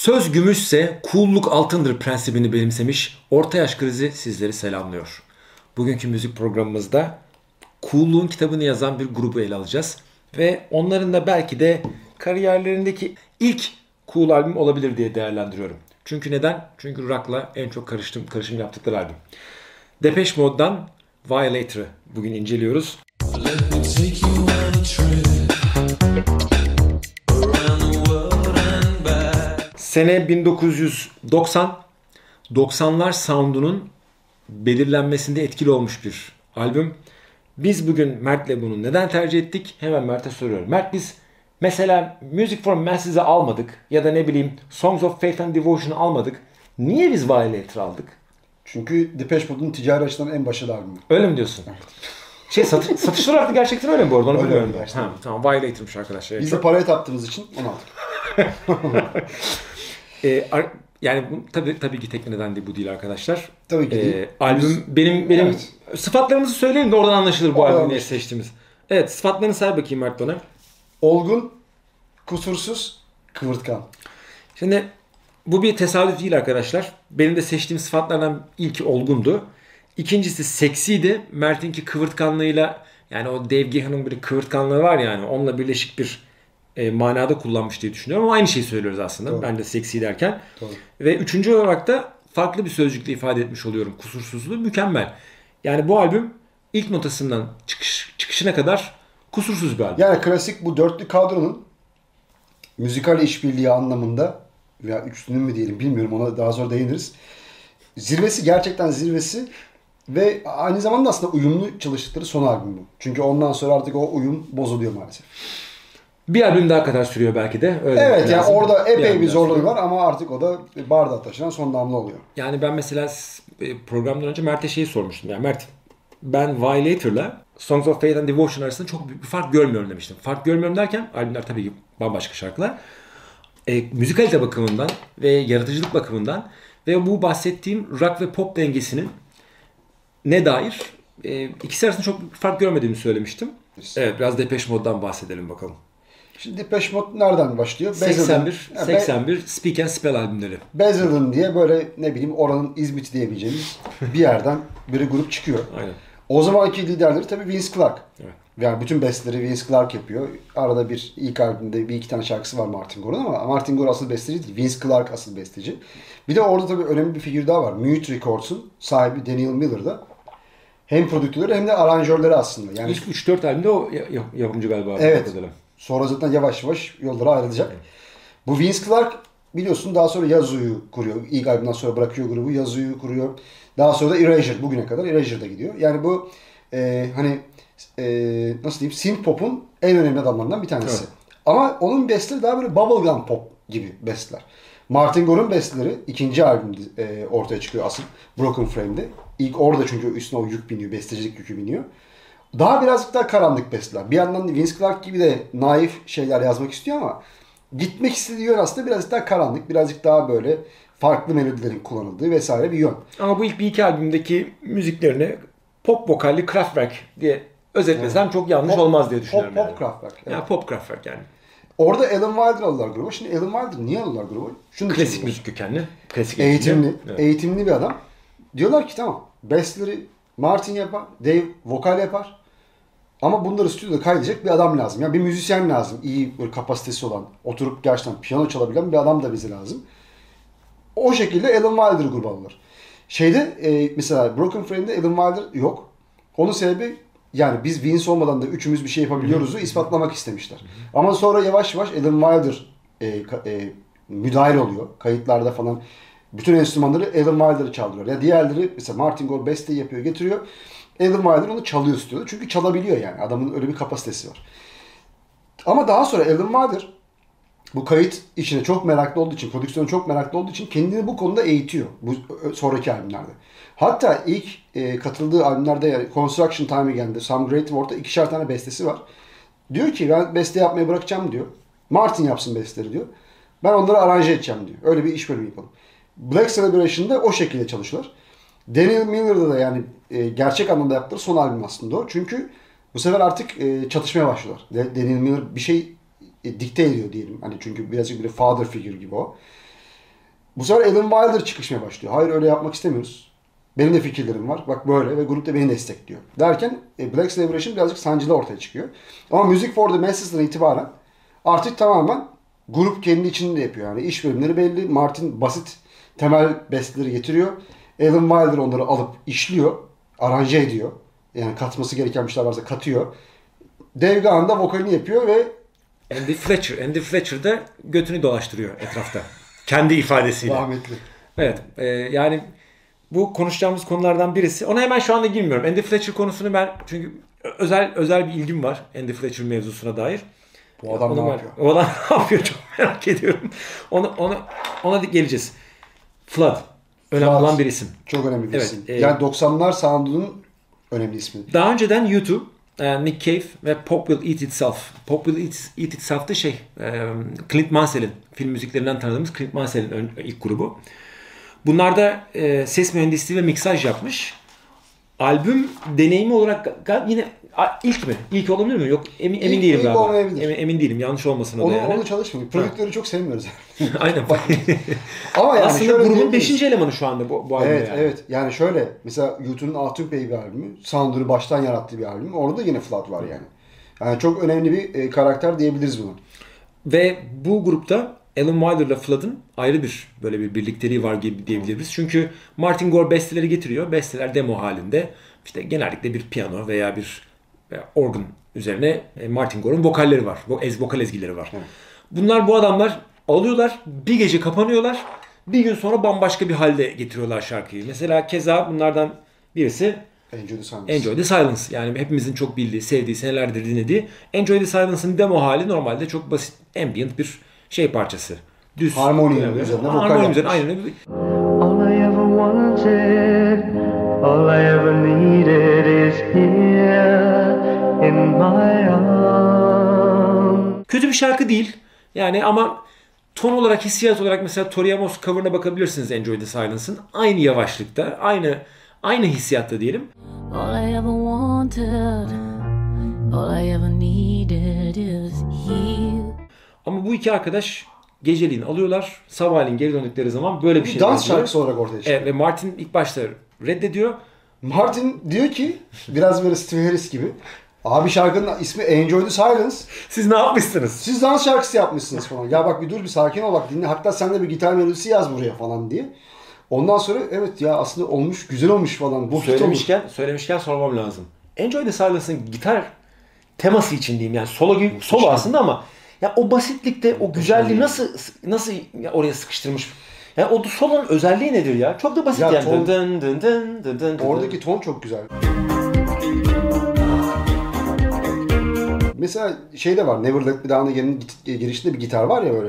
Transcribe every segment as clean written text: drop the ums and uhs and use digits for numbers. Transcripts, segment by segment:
Söz gümüşse kulluk altındır prensibini benimsemiş Orta Yaş Krizi sizleri selamlıyor. Bugünkü müzik programımızda Cool'luğun kitabını yazan bir grubu ele alacağız. Ve onların da belki de kariyerlerindeki ilk Cool albüm olabilir diye değerlendiriyorum. Çünkü neden? Çünkü rock'la en çok karışım yaptıkları albüm. Depeche Mode'dan Violator'ı bugün inceliyoruz. Sene 1990, 90'lar sound'unun belirlenmesinde etkili olmuş bir albüm. Biz bugün Mert'le bunu neden tercih ettik? Hemen Mert'e soruyorum. Mert, biz mesela Music for Masses'i almadık ya da ne bileyim Songs of Faith and Devotion'u almadık. Niye biz Violator aldık? Çünkü Depeche Mode'un ticari açıdan en başarılı albümü. Öyle mi diyorsun? Evet. Satışlar artık gerçekten öyle mi bu arada? Onu bilmiyorum. Tamam, Violator'mış arkadaşlar. Biz de paraya taptığımız için onu aldık. Yani tabii ki tek neden de bu değil arkadaşlar. Tabii ki değil. Albüm benim evet. Sıfatlarımızı söyleyelim de oradan anlaşılır bu albümü seçtiğimiz. Evet, sıfatlarını say bakayım Mert bana. Olgun, kusursuz, kıvırtkan. Şimdi bu bir tesadüf değil arkadaşlar. Benim de seçtiğim sıfatlardan ilki olgundu. İkincisi seksiydi. Mert'inki kıvırtkanlığıyla, yani o Dave Gahan'ın bir kıvırtkanlığı var yani, onunla birleşik bir manada kullanmış diye düşünüyorum. Ama aynı şeyi söylüyoruz aslında. Doğru. Ben de seksi derken. Doğru. Ve üçüncü olarak da farklı bir sözcükle ifade etmiş oluyorum. Kusursuzluğu mükemmel. Yani bu albüm ilk notasından çıkışına kadar kusursuz bir albüm. Yani klasik bu dörtlü kadronun müzikal işbirliği anlamında veya üçlünün mü diyelim bilmiyorum, ona daha sonra değiniriz. Zirvesi, gerçekten zirvesi ve aynı zamanda aslında uyumlu çalıştıkları son albüm bu. Çünkü ondan sonra artık o uyum bozuluyor maalesef. Bir albüm daha kadar sürüyor belki de. Öyle evet yani lazım. orada epey bir zorluğu var ama artık o da bardağa taşınan son damla oluyor. Yani ben mesela programdan önce Mert'e şeyi sormuştum. Yani Mert, ben Violator'la Songs of Faith and Devotion arasında çok büyük bir fark görmüyorum demiştim. Fark görmüyorum derken albümler tabii ki bambaşka şarkılar. Müzikalite bakımından ve yaratıcılık bakımından ve bu bahsettiğim rock ve pop dengesinin ne dair ikisi arasında çok büyük bir fark görmediğimi söylemiştim. Evet, biraz Depeche Mode'dan bahsedelim bakalım. Şimdi Depeche Mode nereden başlıyor? 81 Speak and Spell albümleri. Basildon diye böyle ne bileyim oranın İzmit diyebileceğimiz bir yerden bir grup çıkıyor. Aynen. O zamanki liderleri tabii Vince Clarke. Evet. Yani bütün besteleri Vince Clarke yapıyor. Arada bir ilk albümde bir iki tane şarkısı var Martin Gore'un ama Martin Gore asıl besteci değil. Vince Clarke asıl besteci. Bir de orada tabii önemli bir figür daha var. Mute Records'un sahibi Daniel Miller da. Hem prodüktörleri hem de aranjörleri aslında. Yani İlk 3-4 albümde o yapımcı galiba. Evet. Sonra zaten yavaş yavaş yollara ayrılacak. Evet. Bu Vince Clarke biliyorsun daha sonra Yazoo'yu kuruyor. İlk albümden sonra bırakıyor grubu. Yazoo'yu kuruyor. Daha sonra da Erasure. Bugüne kadar Erasure'da gidiyor. Yani bu nasıl diyeyim, synth-pop'un en önemli adamlarından bir tanesi. Evet. Ama onun besteleri daha böyle bubblegum pop gibi besteler. Martin Gore'un besteleri ikinci albümde ortaya çıkıyor asıl. Broken Frame'de. İlk orada çünkü üstüne o yük biniyor. Bestecilik yükü biniyor. Daha birazcık daha karanlık besteler. Bir yandan Vince Clarke gibi de naif şeyler yazmak istiyor ama gitmek istediği yön aslında birazcık daha karanlık. Birazcık daha böyle farklı melodilerin kullanıldığı vesaire bir yön. Ama bu ilk bir iki albümdeki müziklerini pop vokalli Kraftwerk diye özetlesem çok yanlış olmaz diye düşünüyorum. Pop Kraftwerk. Evet. Yani pop Kraftwerk yani. Orada Alan Wilder aldılar gruba. Şimdi Alan Wilder niye aldılar gruba? Klasik müzik kökenli. Klasik eğitimli. Evet. Eğitimli bir adam. Diyorlar ki tamam, bestleri Martin yapar, Dave vokal yapar. Ama bunları stüdyoda kaydedecek bir adam lazım. Yani bir müzisyen lazım. İyi böyle kapasitesi olan, oturup gerçekten piyano çalabilen bir adam da bize lazım. O şekilde Alan Wilder'ı gruba aldılar. Mesela Broken Frame'de Alan Wilder yok. Onun sebebi yani biz Vince olmadan da üçümüz bir şey yapabiliyoruz'u ispatlamak istemişler. Ama sonra yavaş yavaş Alan Wilder müdahil oluyor. Kayıtlarda falan bütün enstrümanları Alan Wilder'ı çaldırıyor. Ya diğerleri mesela Martin Gore besteyi yapıyor, getiriyor. Alan Wilder onu çalıyor stüdyoda. Çünkü çalabiliyor yani. Adamın öyle bir kapasitesi var. Ama daha sonra Alan Wilder bu kayıt işine çok meraklı olduğu için, prodüksiyona çok meraklı olduğu için kendini bu konuda eğitiyor. Bu sonraki albümlerde. Hatta ilk katıldığı albümlerde yani Construction Time Again'de, Some Great War'da 2'şer tane bestesi var. Diyor ki ben beste yapmayı bırakacağım diyor. Martin yapsın besteleri diyor. Ben onları aranje edeceğim diyor. Öyle bir iş bölümü yapalım. Black Celebration'da o şekilde çalışıyorlar. Daniel Miller'da da yani gerçek anlamda yaptığı son albüm aslında o. Çünkü bu sefer artık çatışmaya başlıyorlar. Daniel Miller bir şey dikte ediyor diyelim. Hani çünkü birazcık bir father figure gibi o. Bu sefer Alan Wilder çıkışmaya başlıyor. Hayır öyle yapmak istemiyoruz. Benim de fikirlerim var. Bak böyle ve grup da beni destekliyor. Derken Black Celebration birazcık sancılı ortaya çıkıyor. Ama Music for the Masses'dan itibaren artık tamamen grup kendi içinde yapıyor. Yani iş bölümleri belli. Martin basit temel besteleri getiriyor. Alan Wilder onları alıp işliyor. Aranje ediyor. Yani katması gereken bir şeyler varsa katıyor. Dave Gahan da vokalini yapıyor ve Andy Fletcher de götünü dolaştırıyor etrafta. Kendi ifadesiyle. rahmetli. Evet. Yani bu konuşacağımız konulardan birisi. Ona hemen şu anda girmiyorum. Andy Fletcher konusunu ben çünkü özel bir ilgim var Andy Fletcher mevzusuna dair. Bu adam ne yapıyor? O adam ne yapıyor çok merak ediyorum. Ona geleceğiz. Flood. Önemli olan bir isim. Çok önemli bir Evet, isim. Yani 90'lar sound'unun önemli ismi. Daha önceden YouTube, Nick Cave ve Pop Will Eat Itself. Pop Will Eat Itself de Clint Mansell'in film müziklerinden tanıdığımız Clint Mansell'in ilk grubu. Bunlar da ses mühendisliği ve miksaj yapmış. Albüm deneyimi olarak yine ilk mi? İlk olabilir mi? Yok emin değilim ilk galiba. olmayabilir. Emin değilim. Yanlış olmasın o da yani. Onu çalışmıyor. Prodüktörü çok sevmiyoruz. Aynen. Ama yani aslında şöyle grubun 5. elemanı şu anda bu albümde evet, yani. Evet. Yani şöyle mesela YouTube'un Altın Bey bir albümü. Sound'unu baştan yarattığı bir albüm. Orada da yine Flood var yani. Yani çok önemli bir karakter diyebiliriz buna. Ve bu grupta Alan Wilder ile Flood'ın ayrı bir böyle bir birlikteliği var gibi diyebiliriz. Çünkü Martin Gore besteleri getiriyor. Besteler demo halinde. İşte genellikle bir piyano veya bir organ üzerine Martin Gore'un vokalleri var. Vokal ezgileri var. Evet. Bu adamlar alıyorlar, bir gece kapanıyorlar. Bir gün sonra bambaşka bir halde getiriyorlar şarkıyı. Mesela keza bunlardan birisi Enjoy the Silence. Yani hepimizin çok bildiği, sevdiği, senelerdir dinlediği. Enjoy the Silence'ın demo hali normalde çok basit, ambient bir parçası. Düz. Harmoni üzerine vokal yapmış. Aynen öyle. All I ever wanted, all I ever needed is here in my arms. Kötü bir şarkı değil. Yani ama ton olarak, hissiyat olarak mesela Tori Amos cover'ına bakabilirsiniz Enjoy the Silence'ın. Aynı yavaşlıkta, aynı hissiyatta diyelim. All I ever wanted, all I ever needed is here. Ama bu iki arkadaş geceliğin alıyorlar. Sabahleyin geri döndükleri zaman böyle bir şey dans şarkısı olarak ortaya çıkıyor. Evet, ve Martin ilk başta reddediyor. Martin diyor ki biraz böyle Steve Harris gibi. Abi şarkının ismi Enjoy the Silence. Siz ne yapmışsınız? Siz dans şarkısı yapmışsınız falan. Ya bak bir dur bir sakin ol bak dinle. Hatta sen de bir gitar melodisi yaz buraya falan diye. Ondan sonra evet ya aslında olmuş güzel olmuş falan. Bu Söylemişken sormam lazım. Enjoy the Silence'ın gitar teması için diyeyim yani solo aslında ama ya o basitlikte o güzelliği nasıl oraya sıkıştırmış? Yani o solonun özelliği nedir ya? Çok da basit ya yani. Ton, oradaki ton çok güzel. Mesela şey de var. Never Let Me Down'ın girişinde bir gitar var ya böyle.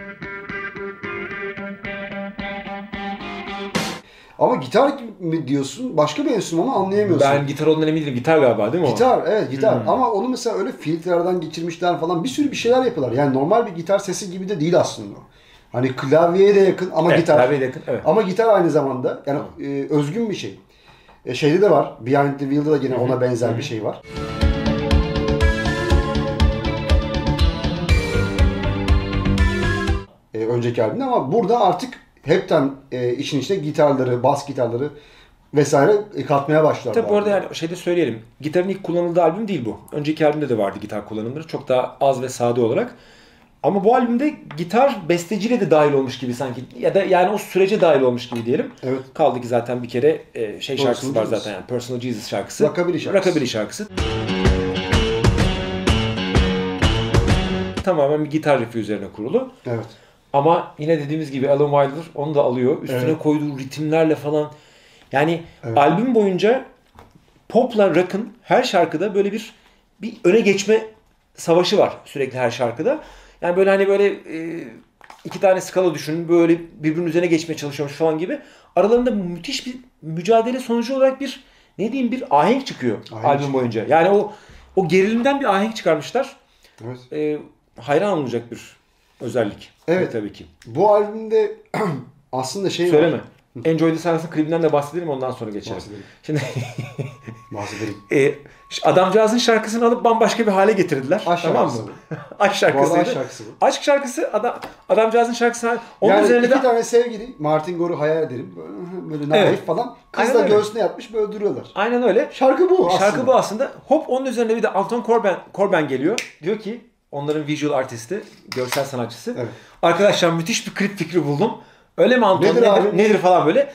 Ama gitar mi diyorsun? Başka bir enstrümanı anlayamıyorsun. Ben gitar olduğundan emin değilim. Gitar galiba değil mi o? Gitar, evet gitar. Ama onu mesela öyle filtrelerden geçirmişler falan. Bir sürü bir şeyler yapıyorlar. Yani normal bir gitar sesi gibi de değil aslında. Hani klavyeye de yakın ama evet, gitar. Klavyeye de yakın, evet. Ama gitar aynı zamanda yani özgün bir şey. Şeyde de var. Behind the Wheel'da da yine ona benzer bir şey var. Önceki albümde ama burada artık hepten işin içine gitarları, bas gitarları vesaire katmaya başlar. Tabii bu arada yani şeyde söyleyelim. Gitarın ilk kullanıldığı albüm değil bu. Önceki albümde de vardı gitar kullanımları. Çok daha az ve sade olarak. Ama bu albümde gitar besteciyle de dahil olmuş gibi sanki. Ya da yani o sürece dahil olmuş gibi diyelim. Evet. Kaldı ki zaten bir kere şarkısı var zaten yani. Personal Jesus şarkısı. Rockabilly şarkısı. Tamamen bir gitar riffi üzerine kurulu. Evet. Ama yine dediğimiz gibi Alan Wilder onu da alıyor. Üstüne koyduğu ritimlerle falan. Yani albüm boyunca popla rock'ın her şarkıda böyle bir öne geçme savaşı var sürekli her şarkıda. Yani böyle hani böyle iki tane skala düşünün. Böyle birbirinin üzerine geçmeye çalışıyormuş falan gibi. Aralarında müthiş bir mücadele sonucu olarak bir ahenk çıkıyor albüm boyunca. Yani o gerilimden bir ahenk çıkarmışlar. Evet. Hayran olacak bir özellik. Evet tabii ki. Bu albümde aslında şey Söyleme. var. Enjoy the Silence'ın klibinden de bahsedelim, ondan sonra geçelim. Bahsedelim. Şimdi Bahsedelim. adamcağızın şarkısını alıp bambaşka bir hale getirdiler. Aşk tamam şarkısı mı? bu. Aşk şarkısıydı. Aşk şarkısı bu. Aşk şarkısı adamcağızın şarkısına onun Yani üzerine iki de tane sevgili Martin Gore'u hayal edelim. Böyle naif Evet. falan. Kız Aynen da öyle. göğsüne yatmış böyle duruyorlar. aynen öyle. Şarkı bu aslında. Şarkı bu aslında. Hop onun üzerine bir de Anton Corbijn geliyor. Diyor ki onların visual artisti, görsel sanatçısı. Evet. Arkadaşlar müthiş bir klip fikri buldum. Öyle mi Anton? Nedir abi? Nedir falan böyle.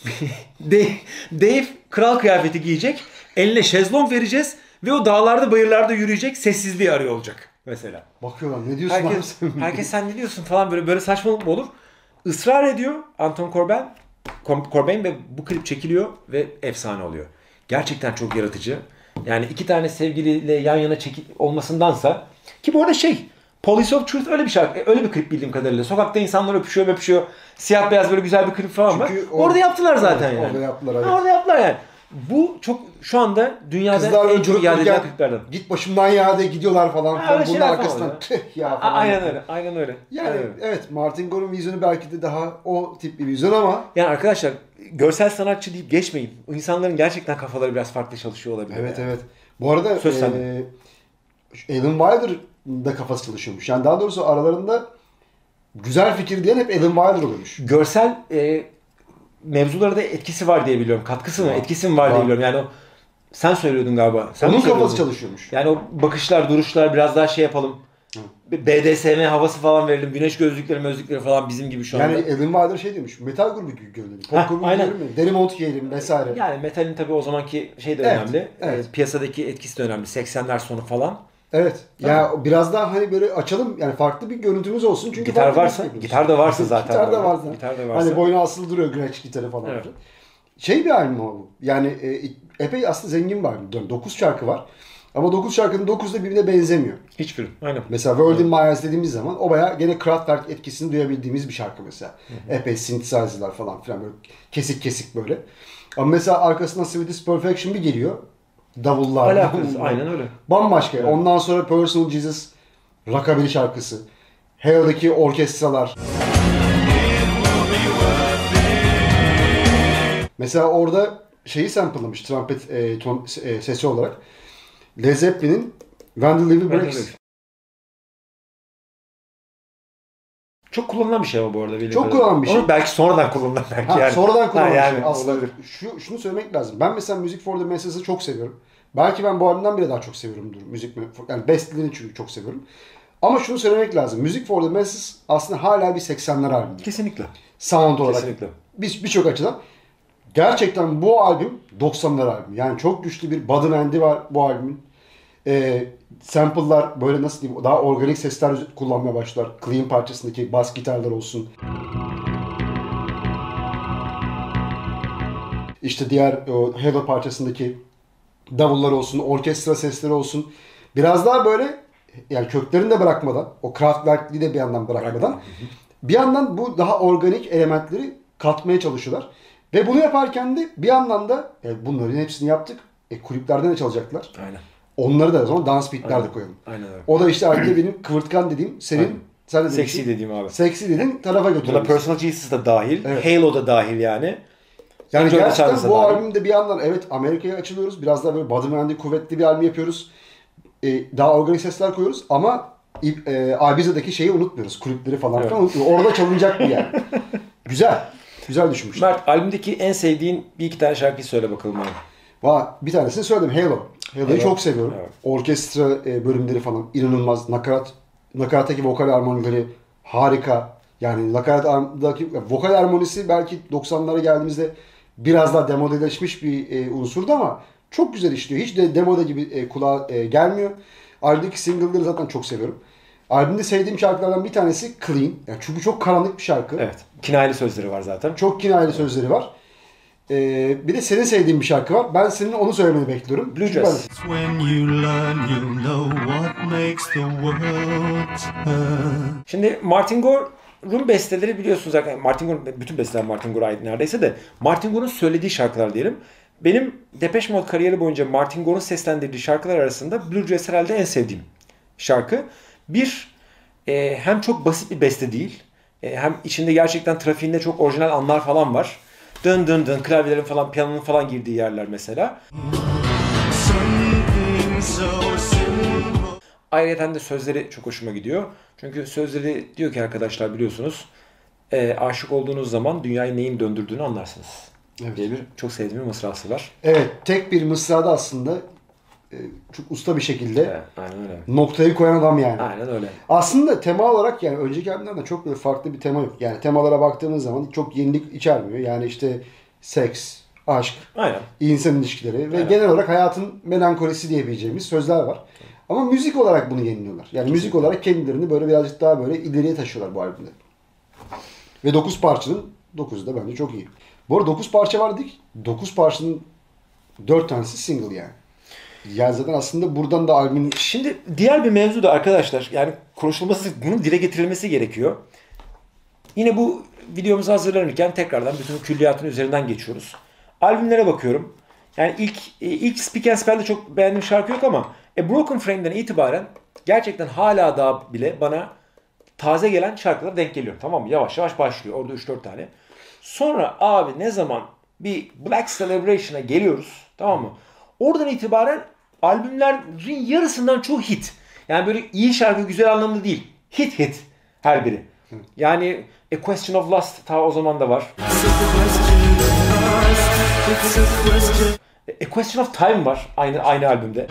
Dave kral kıyafeti giyecek. Eline şezlong vereceğiz ve o dağlarda bayırlarda yürüyecek, sessizliği arıyor olacak mesela. Bakıyorlar ne diyorsun abi sen? Herkes sen ne diyorsun falan, böyle saçmalık mı olur? Israr ediyor Anton Corbijn ve bu klip çekiliyor ve efsane oluyor. Gerçekten çok yaratıcı. Yani iki tane sevgiliyle yan yana olmasındansa, ki bu arada Police of Truth öyle bir şarkı, öyle bir klip bildiğim kadarıyla. Sokakta insanlar öpüşüyor. Siyah beyaz böyle güzel bir klip falan var. Çünkü Orada yaptılar zaten yani. Orada yaptılar, evet. Orada yaptılar yani. Bu çok şu anda dünyada Kızlar en çok iade edilen dururken kliplerden. Git başımdan ya de gidiyorlar falan. Ha, öyle Bunun şeyler falan arkasından oluyor. tüh ya falan. Aynen öyle. Yani Aynen öyle. evet, Martin Gore'un vizyonu belki de daha o tip bir vizyon ama Yani arkadaşlar, görsel sanatçı deyip geçmeyin. O insanların gerçekten kafaları biraz farklı çalışıyor olabilir. evet yani. evet. Bu arada Söz sende. Alan Wilder da kafası çalışıyormuş. Yani daha doğrusu aralarında güzel fikir diyen hep Alan Wilder oluyormuş. Görsel mevzulara da etkisi var diye biliyorum. Katkısı mı? Etkisi mi var diye Var. biliyorum. Yani sen söylüyordun galiba. Sen Onun mi söylüyordun? kafası çalışıyormuş. Yani o bakışlar, duruşlar biraz daha yapalım. BDSM havası falan verelim. Güneş gözlükleri falan bizim gibi şu anda. Yani Alan Wilder diyormuş. Metal grubu gibi görünelim. Heh, Pop grubu aynen. görünelim. Deri mont giyelim vesaire. Yani metalin tabii o zamanki de Evet, önemli. evet. Piyasadaki etkisi de önemli. 80'ler sonu falan. Evet. Ya biraz daha hani böyle açalım, yani farklı bir görüntümüz olsun. Çünkü Gitar farklı varsa, bir şey gitar da varsa zaten. Gitar da böyle. varsa. Gitar da varsa. Hani boynu asılı duruyor Gretsch gitarı falan. Evet. Bir albüm o bu. Yani epey aslında zengin bir albüm. 9 şarkı var. Ama 9 şarkının 9'u da birbirine benzemiyor. Hiçbiri. Aynen. Mesela World in My Eyes dediğimiz zaman o bayağı gene Kraftwerk etkisini duyabildiğimiz bir şarkı mesela. Epey synthesizer'lar falan filan böyle kesik kesik böyle. Ama mesela arkasından Sweetest Perfection bir geliyor. Davullar. Alakası. Aynen öyle. Bambaşka. Ondan sonra Personal Jesus, Rockabilly şarkısı. Hale'daki orkestralar. Mesela orada sample'lamış trompet sesi olarak. Led Zeppelin'in When the Levy Breaks. Çok kullanılan bir şey ama bu arada. Çok kullanılan bir şey. Ama belki sonradan kullanılan belki yani. Sonradan kullanılmış. yani Aslında olabilir. şunu söylemek lazım. Ben mesela Music for the Masses'ı çok seviyorum. Belki ben bu albümden bile daha çok seviyorumdur. Yani bestlerini çünkü çok seviyorum. Ama şunu söylemek lazım. Music for the Masses aslında hala bir 80'ler albümü. Kesinlikle. Sound olarak. Kesinlikle. Birçok açıdan. Gerçekten bu albüm 90'lar albümü. Yani çok güçlü bir body band'i var bu albümün. Sample'lar böyle nasıl diyeyim, daha organik sesler kullanmaya başlar. Clean parçasındaki bas gitarlar olsun. İşte diğer Halo parçasındaki davullar olsun, orkestra sesleri olsun. Biraz daha böyle yani köklerini de bırakmadan, o Kraftwerk'liği de bir yandan bırakmadan bir yandan bu daha organik elementleri katmaya çalışıyorlar. Ve bunu yaparken de bir yandan da bunların hepsini yaptık. Kulüplerde ne çalacaklar? Aynen. Onları da o zaman dance beatler de koyalım. Aynen öyle. O da işte artık benim kıvırtkan dediğim, senin Aynen. sen de Seksi dediğim abi. seksi dediğin tarafa Buna götürüyoruz. Personal Jesus da dahil. Evet. Halo da dahil yani. Yani Enjoy the gerçekten Silence'a bu dahil. albümde bir yandan evet Amerika'ya açılıyoruz. Biraz daha böyle body band'i kuvvetli bir albüm yapıyoruz. Daha organik sesler koyuyoruz ama Ibiza'daki şeyi unutmuyoruz. Kulüpleri falan Evet. filan unutmuyoruz. Orada çalınacak bir yer. Güzel. Güzel düşünmüşler. Mert, albümdeki en sevdiğin bir iki tane şarkıyı söyle bakalım bana. Bir tanesini söyledim. Halo'yu Halo. çok seviyorum. Evet. Orkestra bölümleri falan inanılmaz. Nakarattaki vokal armonileri harika. Yani nakarattaki vokal armonisi belki 90'lara geldiğimizde biraz daha demodeleşmiş bir unsurdu ama çok güzel işliyor. Hiç de demode gibi kulağa gelmiyor. Albümdeki single'ları zaten çok seviyorum. Albümde sevdiğim şarkılardan bir tanesi Clean. Yani çünkü çok karanlık bir şarkı. Evet. Kinayeli sözleri var zaten. Çok kinayeli sözleri var. Bir de senin sevdiğin bir şarkı var. Ben senin onu söylemeni bekliyorum. Blue Çünkü Dress. When you learn, you'll know what makes the world turn. Şimdi Martin Gore'un besteleri biliyorsunuz zaten. Bütün besteler Martin Gore'a ait neredeyse de. Martin Gore'un söylediği şarkılar diyelim. Benim Depeche Mode kariyeri boyunca Martin Gore'un seslendirdiği şarkılar arasında Blue Dress herhalde en sevdiğim şarkı. Hem çok basit bir beste değil. Hem içinde gerçekten trafiğinde çok orijinal anlar falan var. dın dın dın klavyelerin falan, piyanonun falan girdiği yerler mesela. Something so simple. Ayrıca de sözleri çok hoşuma gidiyor. Çünkü sözleri diyor ki arkadaşlar biliyorsunuz aşık olduğunuz zaman dünyayı neyin döndürdüğünü anlarsınız. Evet. Diye bir çok sevdiğim bir mısrası var. Evet, tek bir mısrada aslında çok usta bir şekilde Evet, aynen öyle. noktayı koyan adam yani. Aynen öyle. Aslında tema olarak yani önceki albümlerde çok böyle farklı bir tema yok. Yani temalara baktığımız zaman çok yenilik içermiyor. Yani işte seks, aşk, Aynen. insan ilişkileri ve Evet. genel olarak hayatın melankolisi diyebileceğimiz sözler var. Ama müzik olarak bunu yeniliyorlar. Yani müzik olarak kendilerini böyle birazcık daha böyle ileriye taşıyorlar bu albümde. Ve 9 parçanın 9'u da bence çok iyi. Bu arada 9 parça var dedik. 9 parçanın 4 tanesi single yani. Yani zaten aslında buradan da albümün... Şimdi diğer bir mevzu da arkadaşlar, yani konuşulması, bunun dile getirilmesi gerekiyor. Yine bu videomuzu hazırlanırken tekrardan bütün külliyatın üzerinden geçiyoruz. Albümlere bakıyorum. Yani ilk Speak and Spell'de çok beğendiğim şarkı yok ama Broken Frame'den itibaren gerçekten hala daha bile bana taze gelen şarkılara denk geliyor. Tamam mı? Yavaş yavaş başlıyor. Orada 3-4 tane. Sonra abi ne zaman bir Black Celebration'a geliyoruz. Tamam mı? Oradan itibaren albümlerin yarısından çoğu hit. Yani böyle iyi şarkı, güzel anlamda değil. Hit her biri. Yani A Question of Lust ta o zaman da var. A Question of Time var aynı albümde.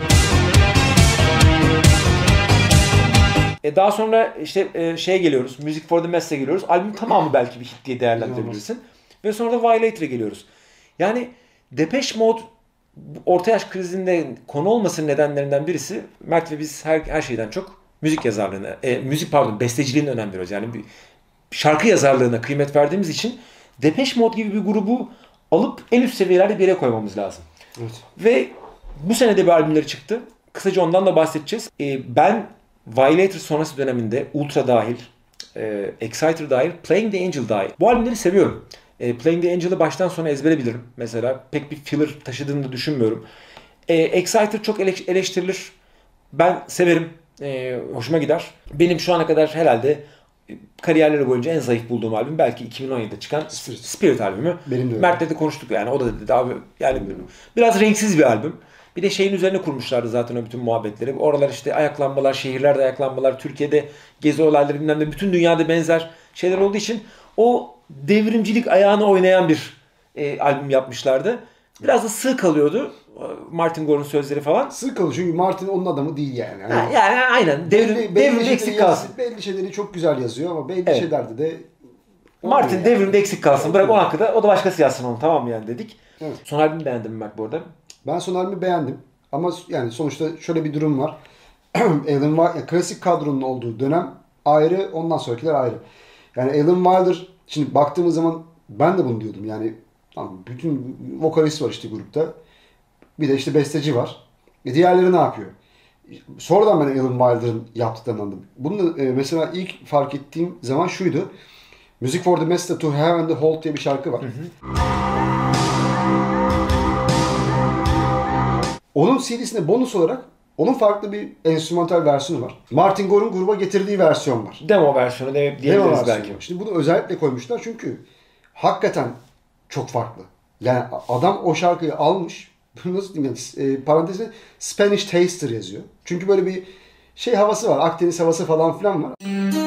Daha sonra işte şeye geliyoruz. Music for the Mass'e geliyoruz. Albüm tamamı belki bir hit diye değerlendirebilirsin. Ve sonra da Violator'a geliyoruz. Yani Depeche Mode orta yaş krizinde konu olmasının nedenlerinden birisi, Mert ve biz her şeyden çok müzik yazarlığına, besteciliğine önem veriyoruz. Yani bir şarkı yazarlığına kıymet verdiğimiz için Depeche Mode gibi bir grubu alıp en üst seviyelerde bir yere koymamız lazım. Evet. Ve bu sene de bir albümleri çıktı. Kısaca ondan da bahsedeceğiz. Ben Violator sonrası döneminde Ultra dahil, Exciter dahil, Playing the Angel dahil. Bu albümleri seviyorum. Playing the Angel'ı baştan sona ezbere bilirim. Mesela pek bir filler taşıdığını da düşünmüyorum. Exciter çok eleştirilir. Ben severim. Hoşuma gider. Benim şu ana kadar herhalde kariyerleri boyunca en zayıf bulduğum albüm belki 2017'de çıkan Spirit albümü. Benim de öyle. Mert'le de konuştuk yani. O da dedi abi yani biraz renksiz bir albüm. Bir de şeyin üzerine kurmuşlardı zaten o bütün muhabbetleri. Oralar işte ayaklanmalar, şehirlerde ayaklanmalar, Türkiye'de gezi olayları bilmem ne, bütün dünyada benzer şeyler olduğu için o devrimcilik ayağını oynayan bir albüm yapmışlardı. Biraz da sığ kalıyordu. Martin Gore'un sözleri falan. Sığ kalıyor çünkü Martin onun adamı değil yani. Hani Yani aynen. Devrimde eksik kalsın. Belli şeyleri çok güzel yazıyor ama belli Evet. şeylerde de Martin yani. devrimde eksik kalsın. Bırak o hakkı da, o da başkası yazsın onu, tamam mı yani dedik. Evet. Son albümü beğendim Mert bu arada. Ben son albümü beğendim. Ama yani sonuçta şöyle bir durum var. Alan Wilder, klasik kadronun olduğu dönem ayrı, ondan sonrakiler ayrı. Yani Alan Wilder, şimdi baktığımız zaman ben de bunu diyordum. Yani bütün vokalist var işte grupta. Bir de işte besteci var. Diğerleri ne yapıyor? Sonradan ben Alan Wilder'ın yaptıklarını anladım. Bunu mesela ilk fark ettiğim zaman şuydu. Music for the Master to Have and the Hold diye bir şarkı var. Onun CD'sinde bonus olarak onun farklı bir enstrümantal versiyonu var. Martin Gore'un gruba getirdiği versiyon var. Demo versiyonu diyebiliriz belki. Şimdi bunu özellikle koymuşlar çünkü hakikaten çok farklı. Yani adam o şarkıyı almış, nasıl diyeyim yani, parantezine Spanish Taster yazıyor. Çünkü böyle bir şey havası var, Akdeniz havası falan filan var.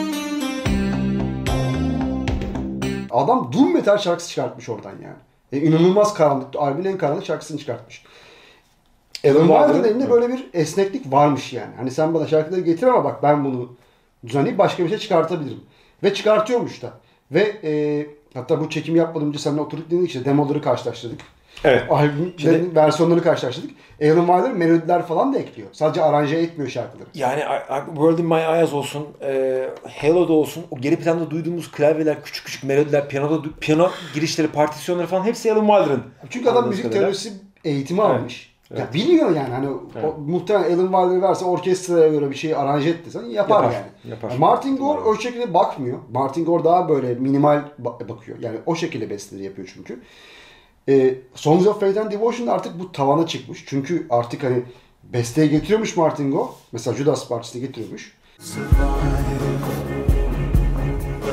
Adam doom metal şarkısı çıkartmış oradan yani. İnanılmaz karanlık, albümün en karanlık şarkısını çıkartmış. Alan Wilder'ın elinde böyle bir esneklik varmış yani. Hani sen bana şarkıları getir ama bak ben bunu düzenleyip başka bir şey çıkartabilirim. Ve çıkartıyormuş da. Ve hatta bu çekimi yapmadan önce seninle oturduk dinledik işte demoları karşılaştırdık. Evet. Albümlerin versiyonlarını karşılaştırdık. Alan Wilder melodiler falan da ekliyor. Sadece aranje etmiyor şarkıları. Yani World in My Eyes olsun, Halo'da olsun, o geri planda duyduğumuz klavyeler, küçük küçük melodiler, piyano girişleri, partisyonları falan hepsi Alan Wilder'ın. Çünkü adam müzik teorisi eğitimi almış. Evet. Ya biliyor yani hani o, muhtemelen Alan Wilder verse orkestraya göre bir şeyi aranje et desen yapar yani. Yapar. Martin Gore o şekilde bakmıyor. Martin Gore daha böyle minimal bakıyor. Yani o şekilde besteleri yapıyor çünkü. Songs of Faith and Devotion artık bu tavana çıkmış. Çünkü artık hani besteye getiriyormuş Martin Gore. Mesela Judas Partis'te getiriyormuş.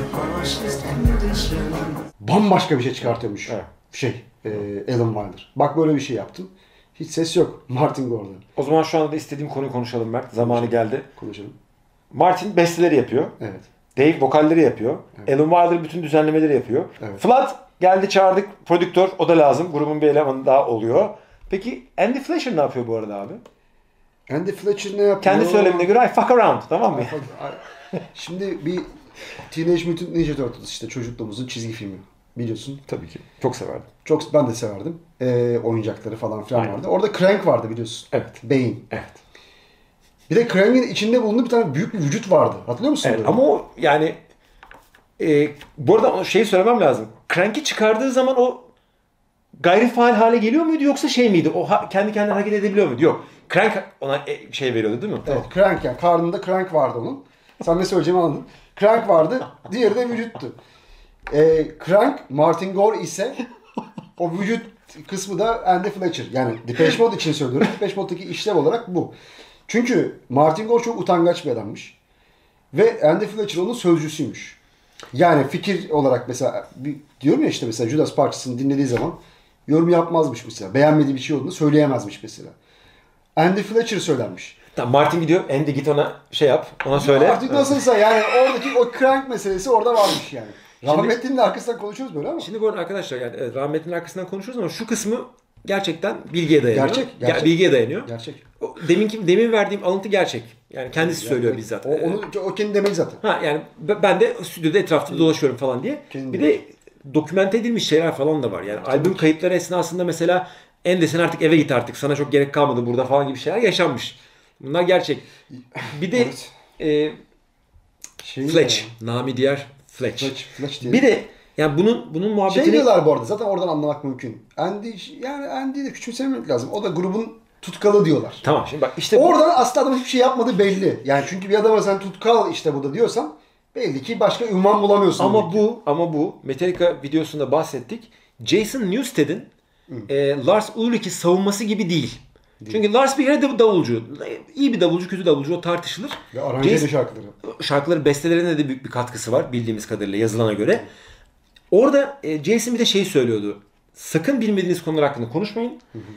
Bambaşka bir şey çıkartıyormuş. Evet. Alan Wilder. Bak böyle bir şey yaptım. Hiç ses yok Martin Gore'da. O zaman şu anda istediğim konuyu konuşalım Mert. Zamanı geldi. Konuşalım. Martin besteleri yapıyor. Evet. Dave vokalleri yapıyor. Alan Wilder bütün düzenlemeleri yapıyor. Evet. Flood geldi çağırdık. Prodüktör o da lazım. Grubun bir elemanı daha oluyor. Peki Andy Fletcher ne yapıyor bu arada abi? Andy Fletcher ne yapıyor? Kendi söylemine göre I fuck around, tamam mı? Şimdi bir Teenage Mutant Ninja Turtles işte çocukluğumuzun çizgi filmi biliyorsun. Tabii ki. Çok severdim. Çok ben de severdim. Oyuncakları falan filan Aynen. vardı. Orada Krang vardı biliyorsun. Evet. Bane. Evet. Bir de Krang'in içinde bulunduğu bir tane büyük bir vücut vardı. Hatırlıyor musun? Evet böyle? ama o yani bu arada şeyi söylemem lazım. Crank'i çıkardığı zaman o gayri faal hale geliyor muydu yoksa şey miydi? O kendi kendine hareket edebiliyor muydu? Yok. Crank ona şey veriyordu değil mi? Evet, Krang yani. Karnında Krang vardı onun. Sen ne söyleyeceğimi anladın. Krang vardı, diğeri de vücuttu. Krang, Martin Gore ise o vücut kısmı da Andy Fletcher. Yani Depeche Mode için söylüyorum. Depeche Mode'daki işlev olarak bu. Çünkü Martin Gore çok utangaç bir adammış. Ve Andy Fletcher onun sözcüsüymüş. Yani fikir olarak mesela diyorum ya işte mesela Judas Parks'ın dinlediği zaman yorum yapmazmış mesela. Beğenmediği bir şey olduğunu söyleyemezmiş mesela. Andy Fletcher söylenmiş. Tamam, Martin gidiyor. Andy git ona şey yap. Ona söyle. Artık nasılsa yani oradaki o crank meselesi orada varmış yani. Rahmetlinin arkasından konuşuyoruz böyle ama. Şimdi bu arada arkadaşlar yani rahmetinin arkasından konuşuyoruz ama şu kısmı gerçekten bilgiye dayanıyor. Gerçek. Bilgiye dayanıyor. Gerçek. Demin verdiğim alıntı gerçek. Yani kendisi söylüyor bizzat. O kendi demeli zaten. Ha yani ben de stüdyoda etrafta dolaşıyorum falan diye. Kendi Bir de dokümente edilmiş şeyler falan da var. Yani albüm kayıtları esnasında mesela sen artık eve git artık. Sana çok gerek kalmadı burada falan gibi şeyler yaşanmış. Bunlar gerçek. Bir de Fletch. Nami diğer Fletch. Fletch diye. Bir de yani bunun muhabbetini... Şey diyorlar bu arada zaten oradan anlamak mümkün. Andy'yi de küçümsememek lazım. O da grubun tutkalı diyorlar. Tamam şimdi bak işte... Oradan aslında adamın hiçbir şey yapmadığı belli. Yani çünkü bir adama sen tutkal işte bu da diyorsan belli ki başka ünvan bulamıyorsun. Ama bu Metallica videosunda bahsettik. Jason Newsted'in Lars Ulrich'i savunması gibi değil. Çünkü Lars bir kere davulcu. İyi bir davulcu, kötü davulcu o tartışılır. Ve aranjeli şarkıları. Şarkıları bestelerine de büyük bir katkısı var bildiğimiz kadarıyla yazılana göre. Orada Jason bir de şey söylüyordu. Sakın bilmediğiniz konular hakkında konuşmayın.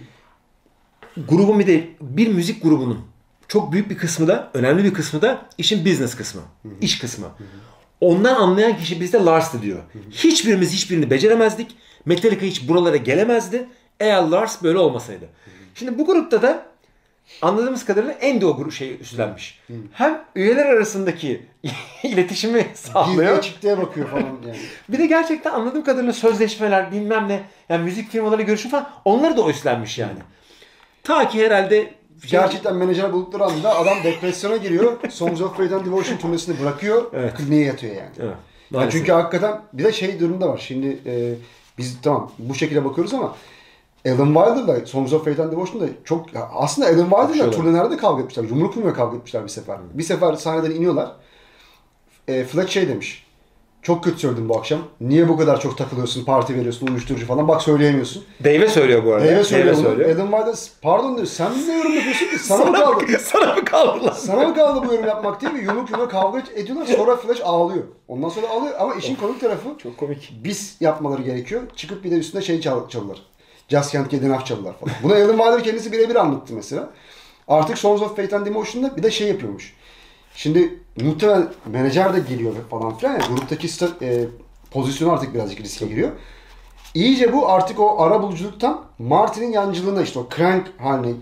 Grubun bir müzik grubunun çok büyük bir kısmı da, önemli bir kısmı da işin business kısmı, iş kısmı. Ondan anlayan kişi bizde Lars'tı diyor. Hiçbirimiz hiçbirini beceremezdik. Metallica hiç buralara gelemezdi. Eğer Lars böyle olmasaydı. Şimdi bu grupta da anladığımız kadarıyla Andy o şeyi üstlenmiş. Hem üyeler arasındaki iletişimi sağlıyor. Girdiğe çıktıya bakıyor falan yani. Bir de gerçekten anladığım kadarıyla sözleşmeler bilmem ne yani müzik firmaları görüşü falan onları da o üstlenmiş yani. Ta ki herhalde gerçekten menajer buldukları anda adam depresyona giriyor. Songs of Faith and Devotion turnesini bırakıyor. Evet. Kliniğe yatıyor yani. Evet. Yani çünkü hakikaten bir de şey durumda var. Şimdi biz tamam bu şekilde bakıyoruz ama Alan Wilder'la Songs of Faith and Devotion'da çok aslında Alan Wilder'la turnelerde kavga etmişler. Yumruk yumruğa kavga etmişler bir sefer. Bir sefer sahneden iniyorlar. Fletch şey demiş. Çok kötü söyledin bu akşam. Niye bu kadar çok takılıyorsun, parti veriyorsun, uyuşturucu falan. Bak söyleyemiyorsun. Dave'e söylüyor bu arada. Dave'e söylüyor. Alan Wilder pardon diyor. Sen ne yorum yapıyorsun ki? Sana mı kaldı? Sana mı kaldı lan? Sana mı kaldı bu yorum yapmak diye bir yumruk yumruğa kavga ediyorlar. Sonra Fletch ağlıyor. Ondan sonra ağlıyor ama işin komik tarafı çok komik. Biz yapmaları gerekiyor. Çıkıp bir de üstüne şey çalırlar. Just Can't Get Enough çalırlar falan. Bunu Alan Wilder kendisi birebir anlattı mesela. Artık Songs of Faith and Devotion'da bir de şey yapıyormuş. Şimdi muhtemelen menajer de geliyor falan filan ya. Gruptaki pozisyonu artık birazcık riske giriyor. İyice bu artık o ara buluculuktan Martin'in yancılığına işte o crank haline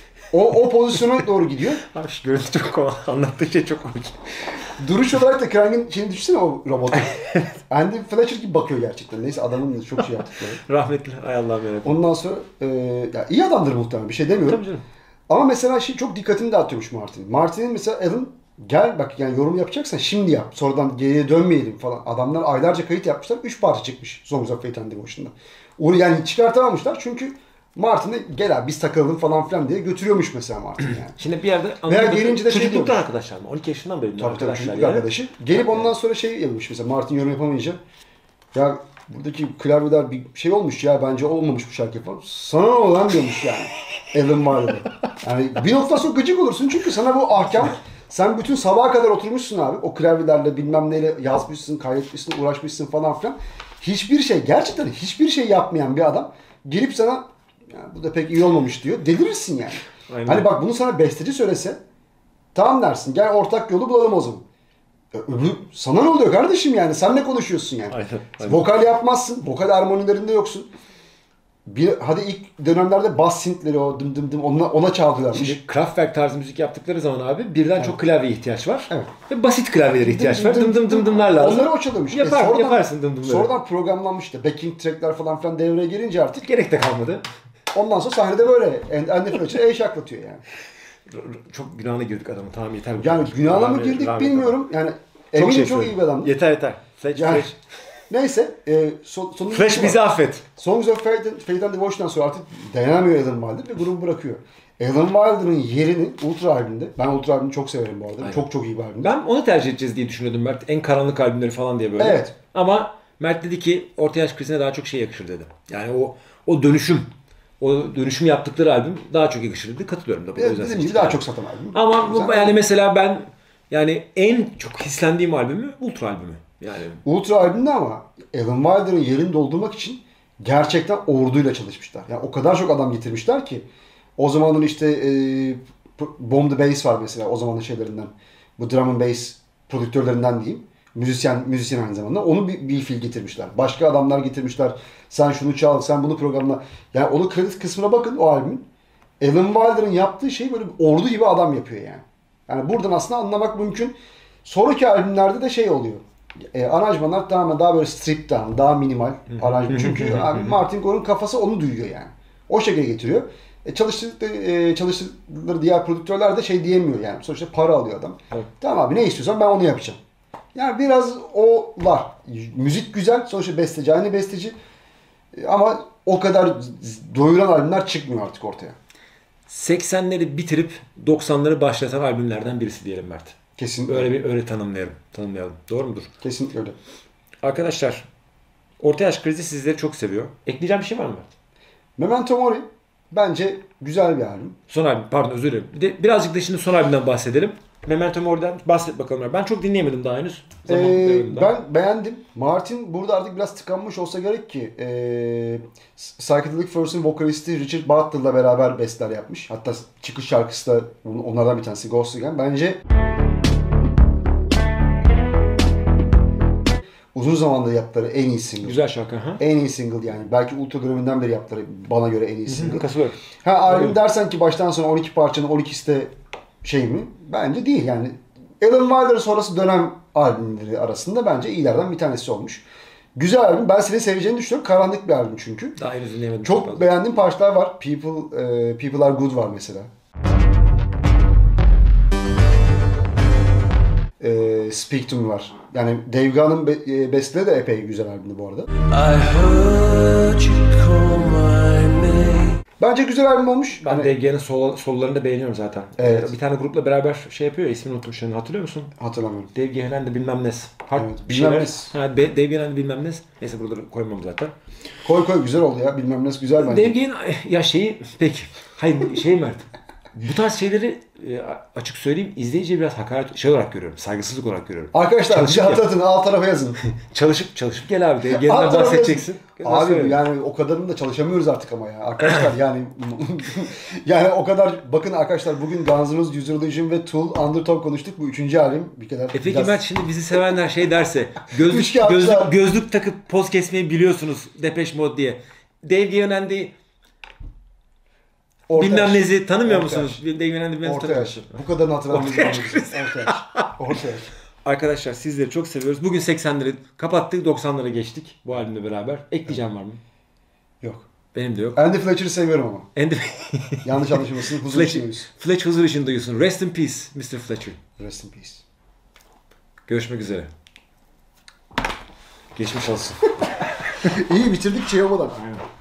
o pozisyona doğru gidiyor. Abi şu görüntü çok komik. Anlattığı şey çok komik. Duruş olarak da Crank'in şeyini düşünsene o robotu. Andy Fletcher gibi bakıyor gerçekten. Neyse adamın çok şey yaptıkları. Rahmetli. Ay Allah'ım yarabbim. Ondan sonra ya iyi adamdır muhtemelen bir şey demiyorum. Tabii canım. Ama mesela şey çok dikkatini dağıtıyormuş Martin. Martin'in mesela Alan gel bak yani yorum yapacaksan şimdi yap. Sonradan geriye dönmeyelim falan. Adamlar aylarca kayıt yapmışlar. 3 parça çıkmış Songs of Faith and Devotion'da. Onu yani çıkartamamışlar çünkü Martin'e gel abi biz takılalım falan filan diye götürüyormuş mesela Martin yani. Şimdi bir yerde Veya gelince de şey çocukluktan diyormuş. arkadaşlar mı? 12 yaşından beri Tabii arkadaşlar çocukluk yani. arkadaşı. Gelip ondan sonra şey yapmış mesela Martin yorum yapamayınca ya buradaki klavyeler bir şey olmuş ya bence olmamış bu şarkı falan. Sana ne olan diyormuş yani. Alan Wilder'da. Yani bir noktadan sonra gıcık olursun çünkü sana bu ahkam Sen bütün sabaha kadar oturmuşsun abi. O klavyelerle bilmem neyle yazmışsın, kaydetmişsin, uğraşmışsın falan filan. Hiçbir şey, gerçekten hiçbir şey yapmayan bir adam gelip sana ya bu da pek iyi olmamış diyor. Delirirsin yani. Aynen. Hani bak bunu sana besteci söylese tamam dersin. Gel ortak yolu bulalım o zaman. Öbür, sana ne oluyor kardeşim yani? Sen ne konuşuyorsun yani? Aynen. Vokal yapmazsın. Vokal harmonilerinde yoksun. Hadi ilk dönemlerde bas synth'leri o dım dım dım ona çaldılarmış. Şimdi Kraftwerk tarzı müzik yaptıkları zaman abi birden çok klavyeye ihtiyaç var. Evet. Ve basit klavyelere ihtiyaç var. Dım dım dım dımlar lazım. Onları o çalıyormuş. Yaparsın dım dımları. Sonradan programlanmış işte. Backing track'ler falan filan devreye girince artık Gerek de kalmadı. ondan sonra sahnede böyle Andy Fletcher şaklatıyor yani. Çok günahına girdik adamın. Tamam yeter. Yani günahına mı girdik bilmiyorum. Yani eminim çok iyi bir adamdı. Yeter. Flash. Yani, neyse. Sonunda Flash bizi affet. Songs of Fate and Devotion'dan sonra artık dayanamıyor Alan Wilder ve grubu bırakıyor. Alan Wilder'ın yerini Ultra albümünde. Ben Ultra albümünü çok severim bu arada. Aynen. Çok iyi bir albüm. Ben onu tercih edeceğiz diye düşünüyordum Mert. En karanlık albümleri falan diye böyle. Evet. Ama Mert dedi ki orta yaş krizine daha çok şey yakışır dedi. Yani o dönüşüm. O dönüşüm yaptıkları albüm daha çok yakışır dedi. Katılıyorum da. Evet, dediğim gibi daha çok satan albüm. Ama bu, Güzel. yani mesela ben yani en çok hislendiğim albümü Ultra albümü. Yani Ultra albümde ama Alan Wilder'ın yerini doldurmak için gerçekten orduyla çalışmışlar. Yani o kadar çok adam getirmişler ki o zamanın işte Bomb the Bass var mesela o zamanın şeylerinden. Bu drum and bass prodüktörlerinden diyeyim. Müzisyen aynı zamanda. Onu bir fil getirmişler. Başka adamlar getirmişler. Sen şunu çal, sen bunu programla. Yani onun kredi kısmına bakın o albümün. Alan Wilder'ın yaptığı şey böyle bir ordu gibi adam yapıyor yani. Yani buradan aslında anlamak mümkün. Sonraki albümlerde de şey oluyor. Aranjmanlar tamamen daha böyle stripped down, daha minimal aranjman. Çünkü abi Martin Gore'un kafası onu duyuyor yani. O şekilde getiriyor. Çalıştırdıkları diğer prodüktörler de şey diyemiyor yani. Sonuçta para alıyor adam. Evet. Tamam abi ne istiyorsan ben onu yapacağım. Yani biraz o var. Müzik güzel. Sonuçta besteci, aynı besteci. Ama o kadar doyuran albümler çıkmıyor artık ortaya. 80'leri bitirip 90'ları başlatan albümlerden birisi diyelim Mert. Kesin Öyle tanımlayalım. Doğru mudur? Kesinlikle öyle. Arkadaşlar Orta Yaş Krizi sizleri çok seviyor. Ekleyeceğim bir şey var mı Mert? Memento Mori bence güzel bir albüm. Son albüm, pardon özür dilerim. Birazcık da şimdi son albümden bahsedelim. Memento Mori'den bahset bakalım. Ben çok dinleyemedim daha henüz. Ben beğendim. Martin burada artık biraz tıkanmış olsa gerek ki Psychedelic Fur's'un vokalisti Richard Butler'la beraber besteler yapmış. Hatta çıkış şarkısı da onlardan bir tanesi Ghost Again. Bence uzun zamanda yaptıkları en iyi single. Güzel şarkı. Ha? En iyi single yani. Belki Ultra döneminden beri yaptıkları bana göre en iyi single. Kasıyor. Ha albüm dersen ki baştan sona 12 parçanın 12'si de şey mi? Bence değil yani. Alan Wilder sonrası dönem albümleri arasında bence iyilerden bir tanesi olmuş. Güzel albüm. Ben seni seveceğini düşünüyorum. Karanlık bir albüm çünkü. Daha henüz dinleyemedim. Çok beğendiğim parçalar var. People Are Good var mesela. Speak To Me var. Yani Dave Gahan'ın besteleri de epey güzel albümdü bu arada. I heard you call my name. Bence güzel albüm olmuş. Ben Dave Gahan'ın sollarını da beğeniyorum zaten. Evet. Bir tane grupla beraber şey yapıyor ya, ismini unuttum şimdi, hatırlıyor musun? Hatırlamıyorum. Dave Gahan'ın da bilmem ne. Evet, bir bilmem şeyler. ne. Ha, Dave Gahan'ın bilmem ne. Neyse buraları koymam zaten. Koy güzel oldu ya. Bilmem ne güzel bence. Dave Gahan ya şeyi peki. Hayır şey Mert. Bu tarz şeyleri açık söyleyeyim izleyiciye biraz hakaret olarak görüyorum. Saygısızlık olarak görüyorum. Arkadaşlar bir Çalışıp atlatın alt tarafa yazın. çalışıp gel abi. Dave Alt Gahan'dan tarafa bahsedeceksin. yazın. Abi yani o kadarını da çalışamıyoruz artık ama ya. Arkadaşlar yani yani o kadar bakın arkadaşlar bugün Guns N' Roses, Use Religion ve Tool, Undertow konuştuk. Bu 3. albüm bir kadar. Peki Mert şimdi bizi sevenler şey derse Üç kağıtlar. gözlük takıp poz kesmeyi biliyorsunuz Depeche Mode diye. Dave Gahan'ın bilmem nezi tanımıyor musunuz? Dave Gahan'ın bilmem nezi Orta tanımıyor yaş. musunuz? Bu kadarını hatırlamıyoruz. Orta yaş. Orta yaş. Arkadaşlar sizleri çok seviyoruz. Bugün 80'leri kapattık, 90'lara geçtik bu albümle beraber. Ekleyeceğim var mı? Yok. Benim de yok. Andy Fletcher'ı seviyorum ama. Andy Yanlış anlaşılmasın. Huzur içindeyiz. Fletcher huzur içinde uyusun. Rest in peace Mr. Fletcher. Rest in peace. Görüşmek üzere. Geçmiş olsun. İyi bitirdik şey olmadan.